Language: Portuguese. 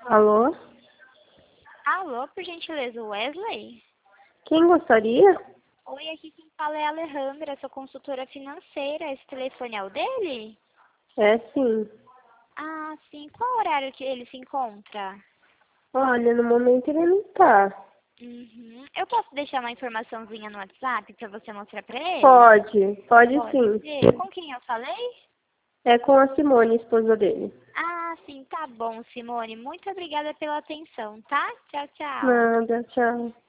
Alô? Alô, por gentileza, Wesley? Quem gostaria? Oi, aqui quem fala é a Alejandra, sou consultora financeira. Esse telefone é o dele? É sim. Ah, sim. Qual horário que ele se encontra? Olha, no momento ele não tá. Uhum. Eu posso deixar uma informaçãozinha no WhatsApp pra você mostrar pra ele? Pode Pode sim. ser. Com quem eu falei? É com a Simone, esposa dele. Ah, sim, tá bom, Simone. Muito obrigada pela atenção, tá? Tchau, tchau. Nada, tchau.